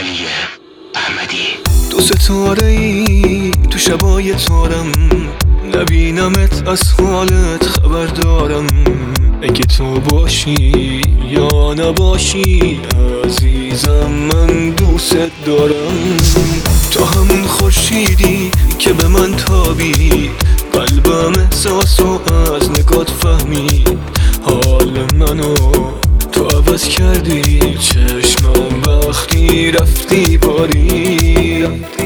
علی احمدی. دو ستاره ای تو شبای تارم، نبینمت از حالت خبر دارم. اگه تو باشی یا نباشی عزیزم، من دوست دارم. تو همون خورشیدی که به من تابی، قلبم احساسو از نگات فهمید. حال منو تو عوض کردی، چشمم وقتی رفتی باری.